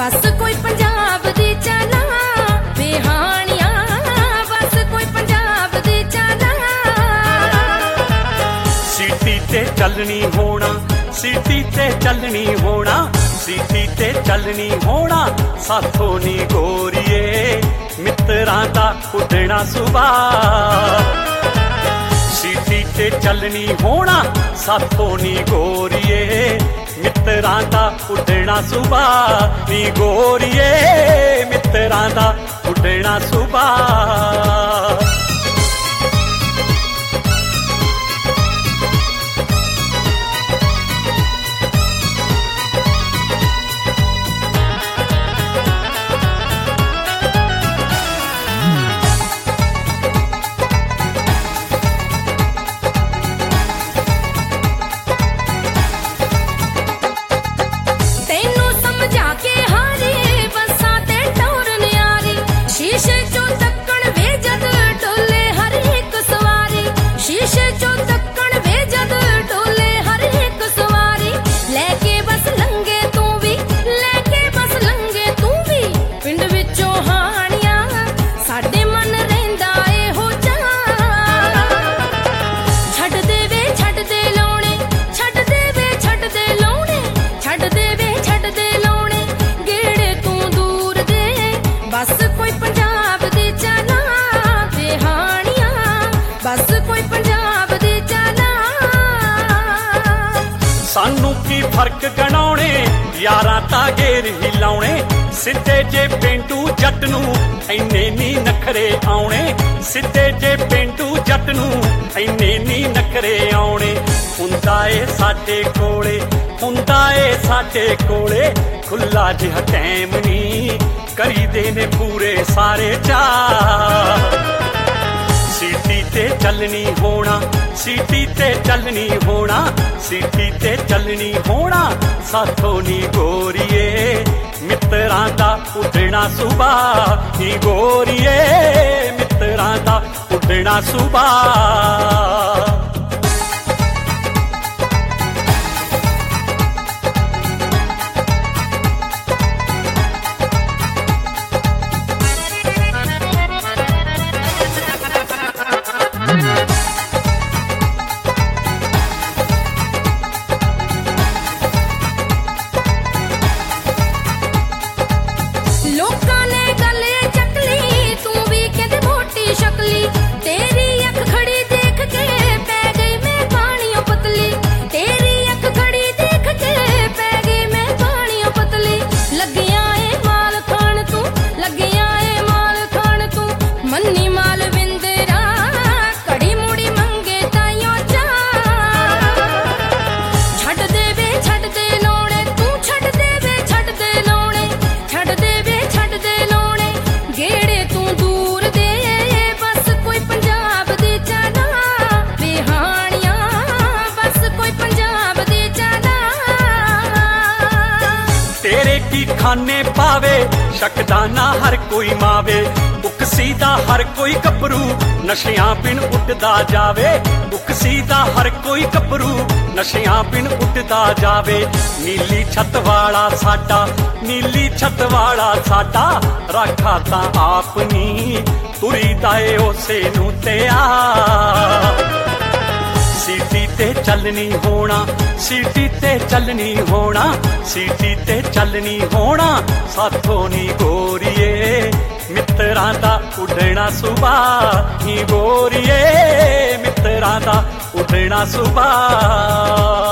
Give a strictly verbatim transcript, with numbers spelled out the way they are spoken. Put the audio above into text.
बस कोई पंजाब दी चाला बिहानिया, बस कोई पंजाब दी चाला। सीटी ते चलनी होना, सीटी ते चलनी होना, सीटी ते चलनी होना, साथों नी गोरिए मित्रां दा उडना सुभाऽ। सीटी ते चलनी होना, साथों नी गोरिए मित्रां दा उडना सुभाऽ। नी गोरिए मित्रां दा उडना सुभाऽ। शीशे चो तक्कण वे जद डोले हर एक सवारी, शीशे चो तक्कण वे जद डोले हर एक सवारी। लेके बस लंगे तू भी, लेके बस लंगे तू भी, पिंड विचों हानिया साडे मन रहिंदा ए हो जा। छड्ड दे वे छड्ड दे लाउणे, छड्ड दे वे छड्ड दे लाउणे, छड्ड दे वे छड्ड दे लाउणे, गेड़े तू दूर दे बस कोई पंजाब दी चाला बिहानिया, बस कोई पंजाब दी चाला। सानू की फर्क गणाउणे यारां तां घेर ही लाउणे, सिद्धे जे पेंडू जट नू इन्ने नी नखरे आउणे, सिद्धे जे पेंडू जट नू इन्ने नी नखरे आउणे। हुंदा ए साडे कोले, हुंदा ए साडे कोले खुला जिहा टैम नी, करी दे ने पूरे सारे चाऽ। सीटी ते चलनी होना, सीटी ते चलनी होना, सीटी ते चलनी होना, साथों नी गोरिए मित्रां दा उडना सुभाऽ। नी गोरिए मित्रां दा उडना सुभाऽ। लोकां ने गले चकली तू भी कहदे मोटी शकली, तेरी अख खड़ी देख के पै गई मैं पानियों पतली, तेरी अख खड़ी देख के पै गई मैं पानियों पतली। लगिया ए माल खान तू, लगिया ए माल खान तू, मन्नी माल विंदरा कड़ी मुड़ी मंगे ताइयों चा। छड्ड दे वे छड्ड दे लाउणे, तू छड्ड दे वे छड्ड दे लाउणे, छड्ड दे वे छड्ड दे लाउणे, गेड़े तू दूर दे बस कोई पंजाब दी चाला बिहानिया, बस कोई पंजाब दी चाला। तेरे की खाने पावे शकदा ना हर कोई मावे, उकसी दा हर कोई कपरू नशियां बिन उडदा जावे, उकसी दा हर कोई कपरू नशियां बिन उडदा जावे। नीली छत वाला साडा, नीली छत वाला साडा, राखा तां आप नी तुरी दाए उसे नू ते आ। सीटी ते चलनी होना, सीटी ते चलनी होना, सीटी ते चलनी होना, साथों नी गोरिए मित्रां दा उडना सुभाऽ। नी गोरिए मित्रां दा उडना सुभाऽ।